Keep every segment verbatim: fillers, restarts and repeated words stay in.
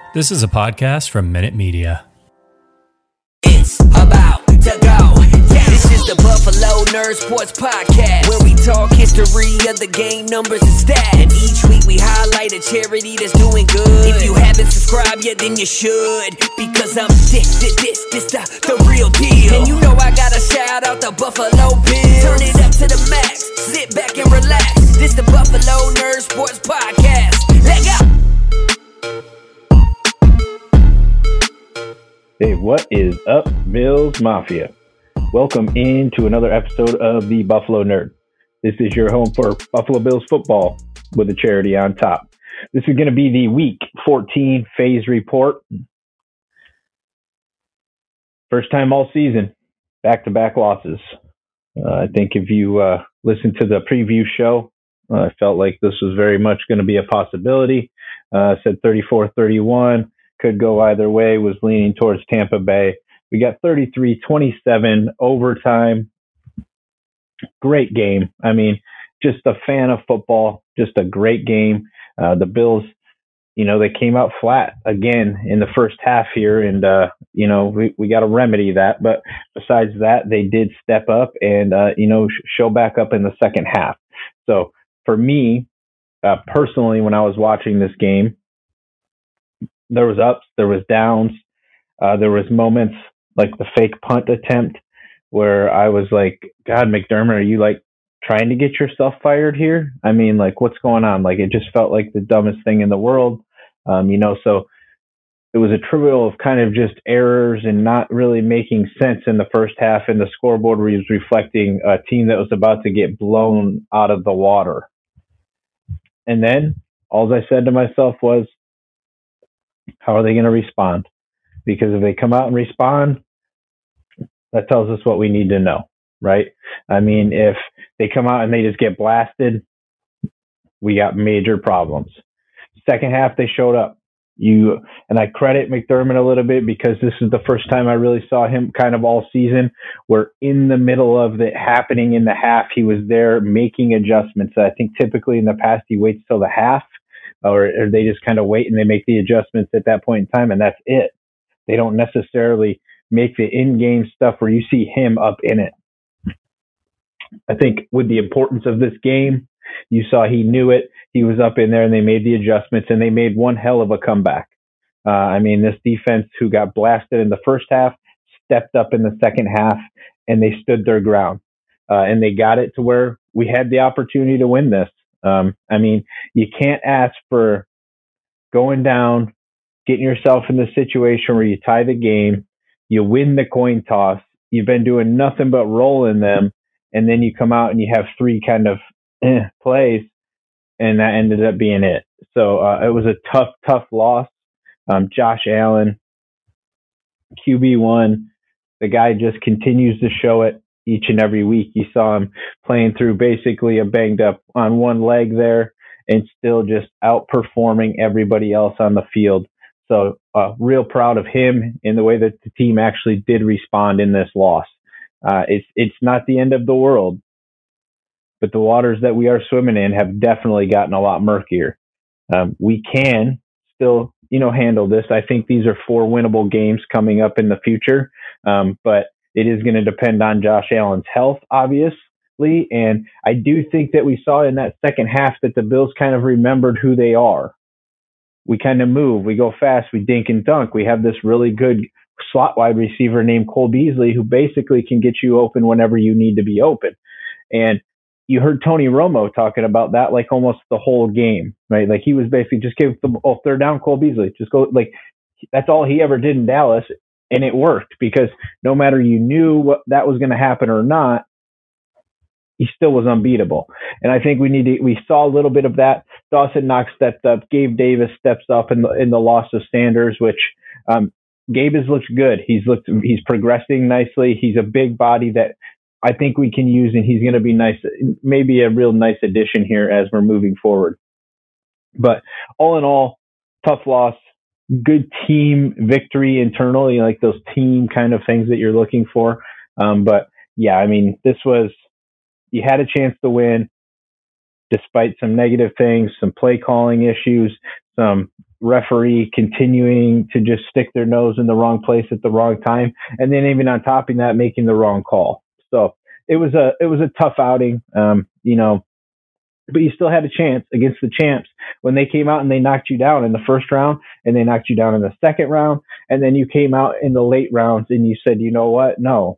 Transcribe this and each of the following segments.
This is a podcast from Minute Media. It's about to go down. This is the Buffalo Nerd Sports Podcast, where we talk history of the game, numbers, and stats. And each week we highlight a charity that's doing good. If you haven't subscribed yet, then you should, because I'm this, this, this, this the, the real deal. And you know I gotta shout out the Buffalo Bills. Turn it up to the max, sit back and relax. This the Buffalo Nerd Sports Podcast. Let go. Hey, what is up, Bills Mafia? Welcome into another episode of the Buffalo Nerd. This is your home for Buffalo Bills football with a charity on top. This is going to be the Week fourteen phase report. First time all season, back-to-back losses. Uh, I think if you uh, listened to the preview show, uh, I felt like this was very much going to be a possibility. Uh, I said thirty-four thirty-one. Could go either way, was leaning towards Tampa Bay. We got thirty-three twenty-seven overtime. Great game. I mean, just a fan of football, just a great game. Uh, the Bills, you know, they came out flat again in the first half here, and, uh, you know, we, we got to remedy that. But besides that, they did step up and, uh, you know, sh- show back up in the second half. So for me, uh, personally, when I was watching this game, there was ups, there was downs. Uh, there was moments like the fake punt attempt where I was like, God, McDermott, are you like trying to get yourself fired here? I mean, like, what's going on? Like, it just felt like the dumbest thing in the world. Um, you know, so it was a trivial of kind of just errors and not really making sense in the first half. And the scoreboard was reflecting a team that was about to get blown out of the water. And then all I said to myself was, how are they going to respond? Because if they come out and respond, that tells us what we need to know, right? I mean, if they come out and they just get blasted, we got major problems. Second half, they showed up. You and I credit McDermott a little bit because this is the first time I really saw him kind of all season, where in the middle of it happening in the half, he was there making adjustments. I think typically in the past, he waits till the half. Or, or they just kind of wait and they make the adjustments at that point in time, and that's it. They don't necessarily make the in-game stuff where you see him up in it. I think with the importance of this game, you saw he knew it. He was up in there, and they made the adjustments, and they made one hell of a comeback. Uh, I mean, this defense who got blasted in the first half stepped up in the second half, and they stood their ground. Uh, and they got it to where we had the opportunity to win this. Um, I mean, you can't ask for going down, getting yourself in the situation where you tie the game, you win the coin toss, you've been doing nothing but rolling them, and then you come out and you have three kind of eh, plays, and that ended up being it. So uh, it was a tough, tough loss. Um, Josh Allen, Q B one, the guy just continues to show it. Each and every week, you saw him playing through basically a banged up on one leg there and still just outperforming everybody else on the field. So uh, real proud of him in the way that the team actually did respond in this loss. Uh, it's it's not the end of the world, but the waters that we are swimming in have definitely gotten a lot murkier. Um, we can still, you know, handle this. I think these are four winnable games coming up in the future, um, but it is going to depend on Josh Allen's health, obviously. And I do think that we saw in that second half that the Bills kind of remembered who they are. We kind of move. We go fast. We dink and dunk. We have this really good slot wide receiver named Cole Beasley who basically can get you open whenever you need to be open. And you heard Tony Romo talking about that like almost the whole game, right? Like he was basically just give the oh, third down, Cole Beasley. Just go. Like that's all he ever did in Dallas. And it worked because no matter you knew what that was going to happen or not, he still was unbeatable. And I think we need to, we saw a little bit of that. Dawson Knox stepped up. Gabe Davis steps up in the, in the loss of Sanders, which um, Gabe has looked good. He's looked, he's progressing nicely. He's a big body that I think we can use, and he's going to be nice, maybe a real nice addition here as we're moving forward. But all in all, tough loss. Good team victory internally, like those team kind of things that you're looking for. Um, but yeah, I mean, this was, you had a chance to win despite some negative things, some play calling issues, some referee continuing to just stick their nose in the wrong place at the wrong time, and then even on top of that, making the wrong call. So it was a it was a tough outing, um, you know, but you still had a chance against the champs when they came out and they knocked you down in the first round and they knocked you down in the second round, and then you came out in the late rounds and you said, you know what, no,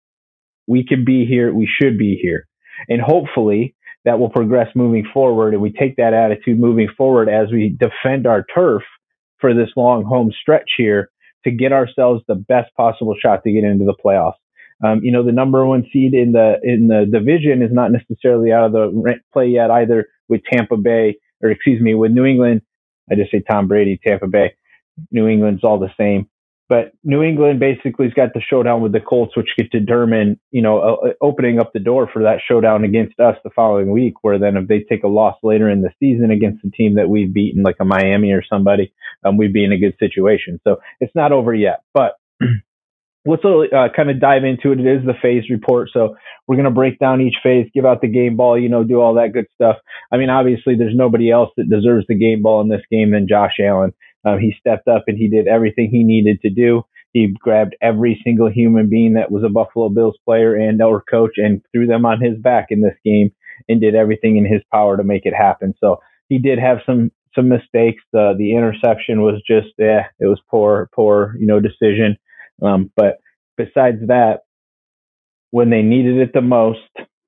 we can be here, we should be here, and hopefully that will progress moving forward, and we take that attitude moving forward as we defend our turf for this long home stretch here to get ourselves the best possible shot to get into the playoffs. Um, you know, the number one seed in the in the division is not necessarily out of the play yet either with Tampa Bay, or excuse me, with New England. I just say Tom Brady, Tampa Bay. New England's all the same. But New England basically has got the showdown with the Colts, which get to determine, you know, uh, opening up the door for that showdown against us the following week, where then if they take a loss later in the season against a team that we've beaten, like a Miami or somebody, um, we'd be in a good situation. So it's not over yet. But let's uh, kind of dive into it. It is the phase report. So we're going to break down each phase, give out the game ball, you know, do all that good stuff. I mean, obviously, there's nobody else that deserves the game ball in this game than Josh Allen. Um, he stepped up and he did everything he needed to do. He grabbed every single human being that was a Buffalo Bills player and or coach and threw them on his back in this game and did everything in his power to make it happen. So he did have some some mistakes. The the interception was just, eh, it was poor, poor, you know, decision. Um, but besides that, when they needed it the most,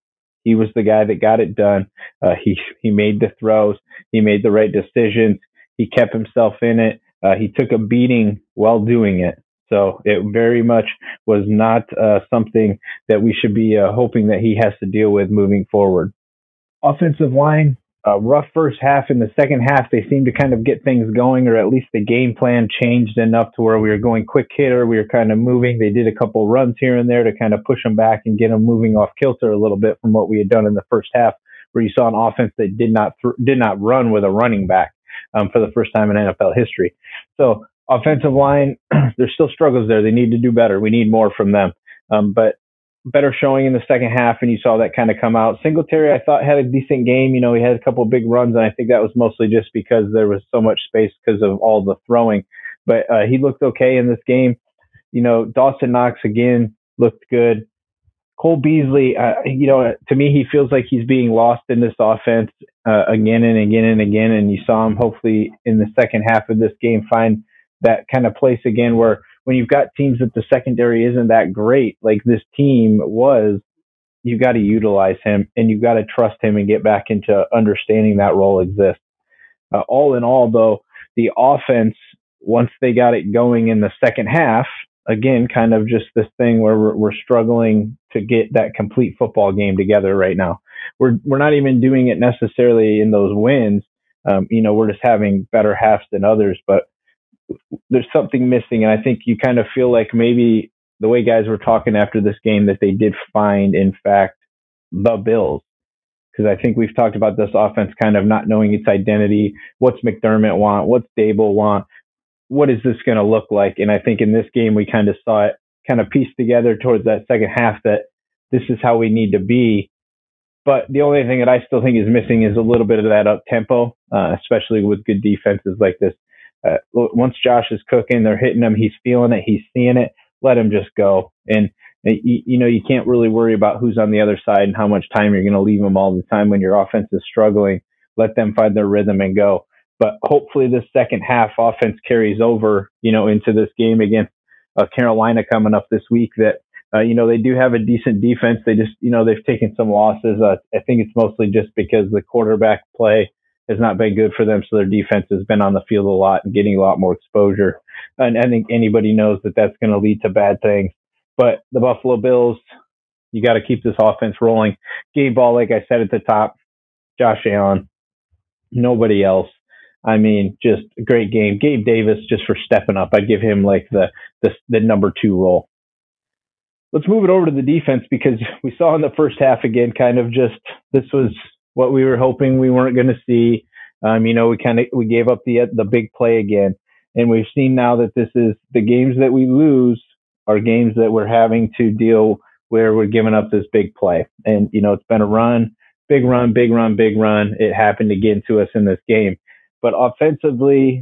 he was the guy that got it done. Uh, he he made the throws. He made the right decisions. He kept himself in it. Uh, he took a beating while doing it. So it very much was not uh, something that we should be uh, hoping that he has to deal with moving forward. Offensive line, uh, rough first half. In the second half, they seemed to kind of get things going, or at least the game plan changed enough to where we were going quick hitter. We were kind of moving. They did a couple runs here and there to kind of push them back and get them moving off kilter a little bit from what we had done in the first half, where you saw an offense that did not th- did not run with a running back. Um, for the first time in N F L history. So offensive line, there's still struggles there. They need to do better. We need more from them. Um, but better showing in the second half, and you saw that kind of come out. Singletary, I thought, had a decent game. You know, he had a couple of big runs, and I think that was mostly just because there was so much space because of all the throwing. But uh, he looked okay in this game. You know, Dawson Knox, again, looked good. Cole Beasley, uh, you know, to me, he feels like he's being lost in this offense uh, again and again and again. And you saw him hopefully in the second half of this game find that kind of place again where when you've got teams that the secondary isn't that great, like this team was, you got to utilize him and you've got to trust him and get back into understanding that role exists. Uh, all in all, though, the offense, once they got it going in the second half, again, kind of just this thing where we're, we're struggling to get that complete football game together right now. We're we're not even doing it necessarily in those wins. Um, you know, we're just having better halves than others, but there's something missing. And I think you kind of feel like maybe the way guys were talking after this game that they did find, in fact, the Bills. Because I think we've talked about this offense kind of not knowing its identity. What's McDermott want? What's Dable want? What is this going to look like? And I think in this game, we kind of saw it kind of pieced together towards that second half that this is how we need to be. But the only thing that I still think is missing is a little bit of that up tempo, uh, especially with good defenses like this. Uh, once Josh is cooking, they're hitting him. He's feeling it. He's seeing it. Let him just go. And, you, you know, you can't really worry about who's on the other side and how much time you're going to leave them all the time when your offense is struggling. Let them find their rhythm and go. But hopefully this second half offense carries over, you know, into this game against uh, Carolina coming up this week that, uh, you know, they do have a decent defense. They just, you know, they've taken some losses. Uh, I think it's mostly just because the quarterback play has not been good for them. So their defense has been on the field a lot and getting a lot more exposure. And I think anybody knows that that's going to lead to bad things. But the Buffalo Bills, you got to keep this offense rolling. Game ball, like I said at the top, Josh Allen, nobody else. I mean, just a great game. Gabe Davis, just for stepping up. I'd give him like the, the the number two role. Let's move it over to the defense because we saw in the first half again, kind of just this was what we were hoping we weren't going to see. Um, you know, we kind of we gave up the the big play again, and we've seen now that this is the games that we lose are games that we're having to deal where we're giving up this big play. And you know, it's been a run, big run, big run, big run. It happened again to us in this game. but offensively,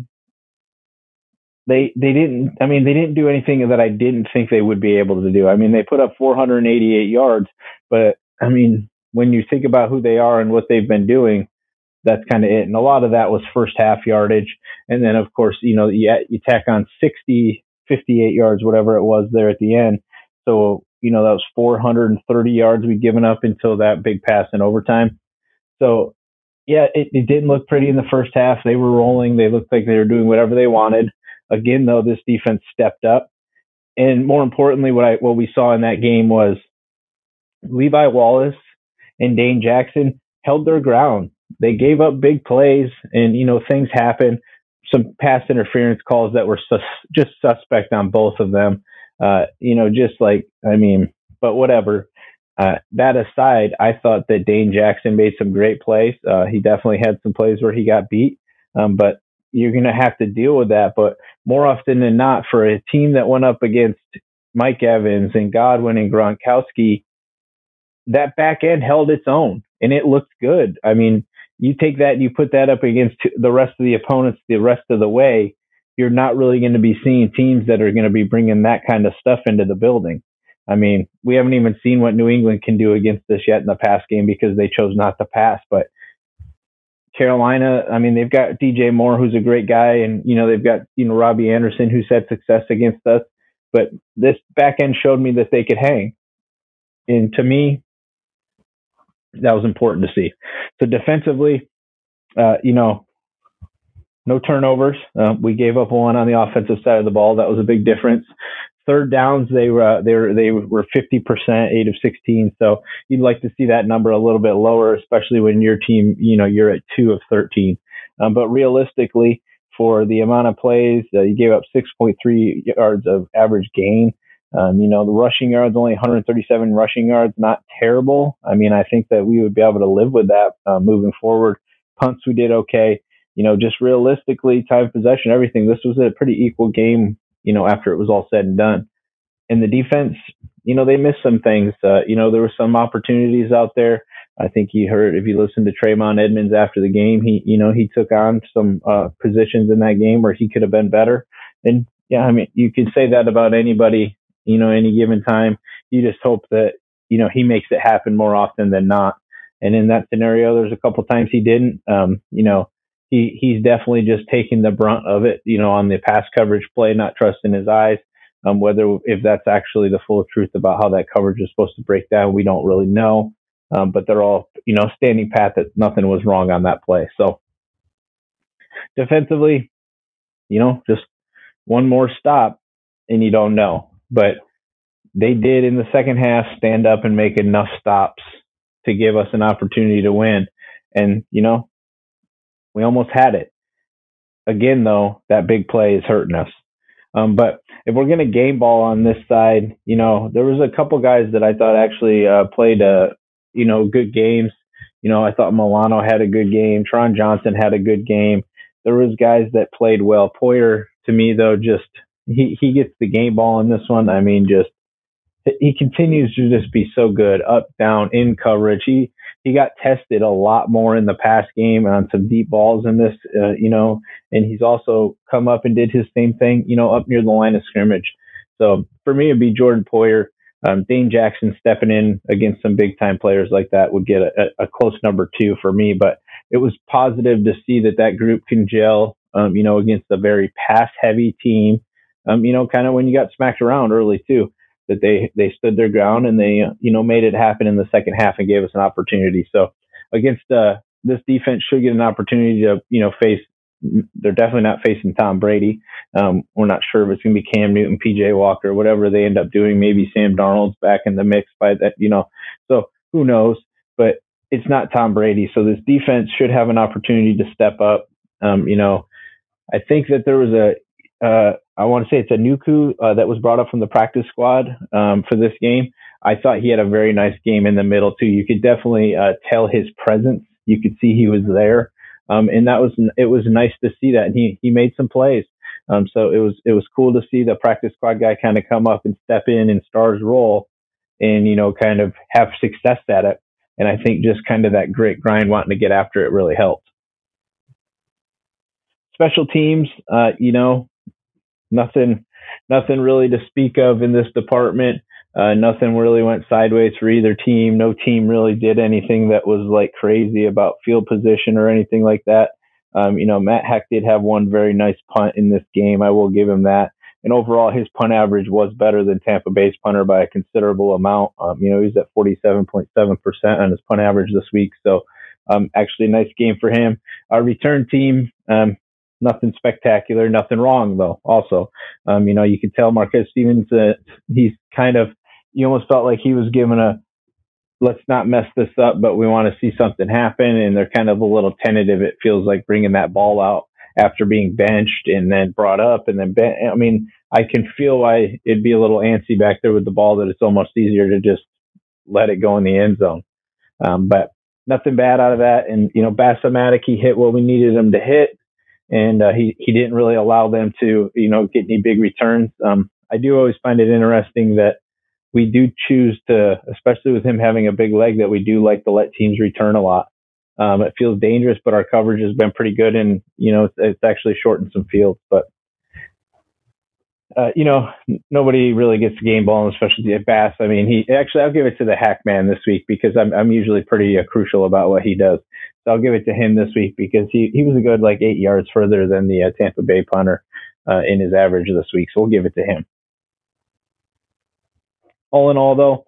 they they didn't. I mean, they didn't do anything that I didn't think they would be able to do. I mean, they put up four hundred eighty-eight yards, but I mean, when you think about who they are and what they've been doing, that's kind of it. And a lot of that was first half yardage, and then of course, you know, you you tack on sixty, fifty-eight yards, whatever it was there at the end. So you know, that was four hundred thirty yards we'd given up until that big pass in overtime. So, yeah, it, it didn't look pretty in the first half. They were rolling. They looked like they were doing whatever they wanted. Again, though, this defense stepped up. And more importantly, what I what we saw in that game was Levi Wallace and Dane Jackson held their ground. They gave up big plays, and, you know, things happen. Some pass interference calls that were sus- just suspect on both of them. Uh, you know, just like, I mean, but whatever. Uh, that aside, I thought that Dane Jackson made some great plays. Uh, he definitely had some plays where he got beat, um, but you're going to have to deal with that. But more often than not, for a team that went up against Mike Evans and Godwin and Gronkowski, that back end held its own, and it looked good. I mean, you take that, you put that up against the rest of the opponents the rest of the way, you're not really going to be seeing teams that are going to be bringing that kind of stuff into the building. I mean, we haven't even seen what New England can do against this yet in the pass game because they chose not to pass. But Carolina, I mean, they've got D J Moore, who's a great guy, and, you know, they've got, you know, Robbie Anderson, who's had success against us. But this back end showed me that they could hang. And to me, that was important to see. So defensively, uh, you know, no turnovers. Uh, we gave up one on the offensive side of the ball. That was a big difference. Third downs, they were uh, they were they were fifty percent, eight of sixteen. So you'd like to see that number a little bit lower, especially when your team, you know, you're at two of thirteen. Um, but realistically, for the amount of plays, uh, you gave up six point three yards of average gain. Um, you know, the rushing yards, only one hundred thirty-seven rushing yards, not terrible. I mean, I think that we would be able to live with that uh, moving forward. Punts, we did okay. You know, just realistically, time possession, everything. This was a pretty equal game, you know, after it was all said and done. And the defense, you know, they missed some things. Uh, you know, there were some opportunities out there. I think you heard, if you listened to Trayvon Edmonds after the game, he, you know, he took on some uh, positions in that game where he could have been better. And yeah, I mean, you can say that about anybody, you know, any given time. You just hope that, you know, he makes it happen more often than not. And in that scenario, there's a couple times he didn't. Um, you know, he he's definitely just taking the brunt of it, you know, on the pass coverage play, not trusting his eyes. Um, whether if that's actually the full truth about how that coverage is supposed to break down, we don't really know. Um, but they're all, you know, standing pat that nothing was wrong on that play. So defensively, you know, just one more stop and you don't know. But they did in the second half stand up and make enough stops to give us an opportunity to win. And, you know, we almost had it. Again, though, that big play is hurting us. Um, but if we're going to game ball on this side, you know, there was a couple guys that I thought actually uh, played, uh, you know, good games. You know, I thought Milano had a good game. Tron Johnson had a good game. There was guys that played well. Poyer, to me, though, just he, he gets the game ball in this one. I mean, just he continues to just be so good, up, down, in coverage. He he got tested a lot more in the pass game on some deep balls in this, uh, you know, and he's also come up and did his same thing, you know, up near the line of scrimmage. So for me, it'd be Jordan Poyer. Um, Dane Jackson stepping in against some big-time players like that would get a, a close number two for me. But it was positive to see that that group can gel, um, you know, against a very pass-heavy team, um, you know, kind of when you got smacked around early too. That they, they stood their ground and they, uh, you know, made it happen in the second half and gave us an opportunity. So against uh, this defense should get an opportunity to, you know, face, they're definitely not facing Tom Brady. Um, we're not sure if it's going to be Cam Newton, P J Walker, whatever they end up doing. Maybe Sam Darnold's back in the mix by that, you know, so who knows, but it's not Tom Brady. So this defense should have an opportunity to step up. Um, you know, I think that there was a, uh, I want to say it's a Nuku uh, that was brought up from the practice squad um, for this game. I thought he had a very nice game in the middle too. You could definitely uh, tell his presence. You could see he was there, um, and that was it was nice to see that. And he he made some plays, um, so it was it was cool to see the practice squad guy kind of come up and step in in Starr's role, and you know kind of have success at it. And I think just kind of that grit grind, wanting to get after it, really helped. special teams, uh, you know, nothing, nothing really to speak of in this department. Uh, nothing really went sideways for either team. No team really did anything that was like crazy about field position or anything like that. Um, you know, Matt Heck did have one very nice punt in this game. I will give him that. And overall, his punt average was better than Tampa Bay's punter by a considerable amount. Um, you know, he's at forty-seven point seven percent on his punt average this week. So um, actually a nice game for him. Our return team, um, nothing spectacular, nothing wrong, though, also. Um, you know, you could tell Marquez Stevens, uh, he's kind of, you almost felt like he was given a, let's not mess this up, but we want to see something happen. And they're kind of a little tentative. It feels like bringing that ball out after being benched and then brought up and then, ben- I mean, I can feel why it'd be a little antsy back there with the ball, that it's almost easier to just let it go in the end zone. Um, but nothing bad out of that. And, you know, Basamatic, he hit what we needed him to hit. And uh, he, he didn't really allow them to, you know, get any big returns. Um, I do always find it interesting that we do choose to, especially with him having a big leg, that we do like to let teams return a lot. Um, it feels dangerous, but our coverage has been pretty good, and, you know, it's, it's actually shortened some fields. But, uh, you know, n- nobody really gets the game ball, especially at Bass. I mean, he actually, I'll give it to the hack man this week, because I'm I'm usually pretty uh, crucial about what he does. So I'll give it to him this week, because he, he was a good like eight yards further than the uh, Tampa Bay punter uh, in his average this week. So we'll give it to him. All in all, though,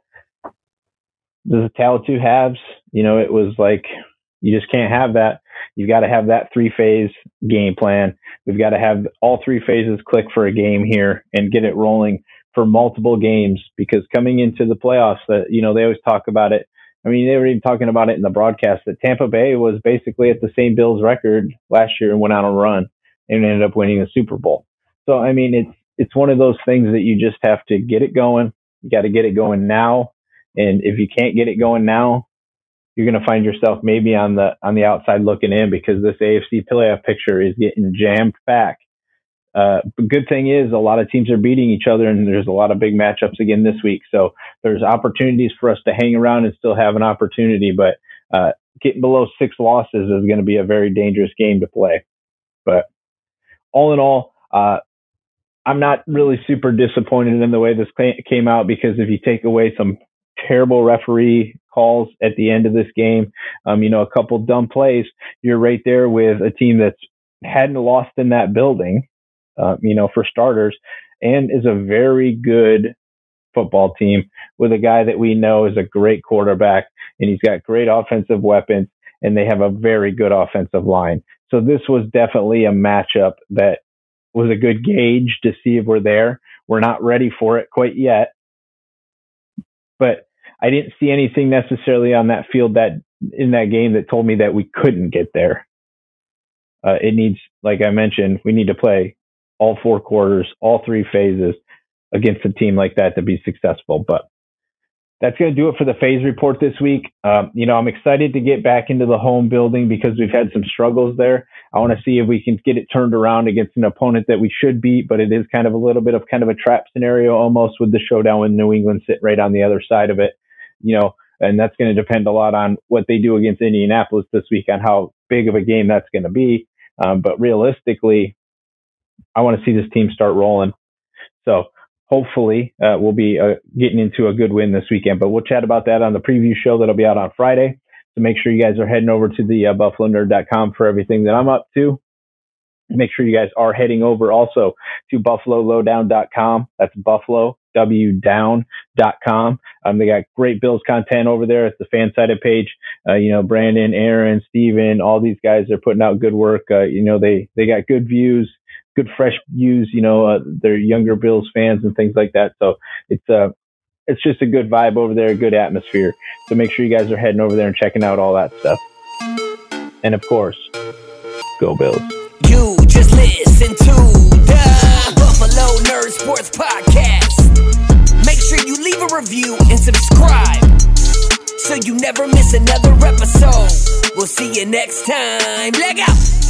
the Tala two halves, you know, it was like, you just can't have that. You've got to have that three-phase game plan. We've got to have all three phases click for a game here and get it rolling for multiple games, because coming into the playoffs, that, you know, they always talk about it. I mean, they were even talking about it in the broadcast that Tampa Bay was basically at the same Bills record last year and went on a run and ended up winning the Super Bowl. So, I mean, it's, it's one of those things that you just have to get it going. You got to get it going now. And if you can't get it going now, you're going to find yourself maybe on the on the outside looking in, because this A F C playoff picture is getting jammed packed. Uh, the good thing is a lot of teams are beating each other, and there's a lot of big matchups again this week. So there's opportunities for us to hang around and still have an opportunity. But uh, getting below six losses is going to be a very dangerous game to play. But all in all, uh, I'm not really super disappointed in the way this came out, because if you take away some terrible referee calls at the end of this game, um, you know, a couple dumb plays, you're right there with a team that's hadn't lost in that building, uh, you know, for starters, and is a very good football team with a guy that we know is a great quarterback, and he's got great offensive weapons, and they have a very good offensive line. So this was definitely a matchup that was a good gauge to see if we're there. We're not ready for it quite yet, but I didn't see anything necessarily on that field that in that game that told me that we couldn't get there. Uh, it needs, like I mentioned, we need to play all four quarters, all three phases against a team like that to be successful. But that's going to do it for the phase report this week. Um, you know, I'm excited to get back into the home building because we've had some struggles there. I want to see if we can get it turned around against an opponent that we should beat, but it is kind of a little bit of kind of a trap scenario almost with the showdown with New England sit right on the other side of it, you know, and that's going to depend a lot on what they do against Indianapolis this week on how big of a game that's going to be. Um, but realistically, I want to see this team start rolling. So hopefully uh, we'll be uh, getting into a good win this weekend, but we'll chat about that on the preview show that'll be out on Friday. So make sure you guys are heading over to the uh, buffalo nerd dot com for everything that I'm up to. Make sure you guys are heading over also to buffalo lowdown dot com. That's buffalo w down dot com. Um, they got great Bills content over there. It's the fan-sided page. Uh, you know, Brandon, Aaron, Steven, all these guys are putting out good work. Uh, you know, they, they got good views, good fresh views. You know, uh, they're younger Bills fans and things like that. So it's uh, it's just a good vibe over there, a good atmosphere. So make sure you guys are heading over there and checking out all that stuff. And of course, go Bills. You just listen to the Buffalo Nerd Sports Podcast. Make sure you leave a review and subscribe so you never miss another episode. We'll see you next time. Leg out.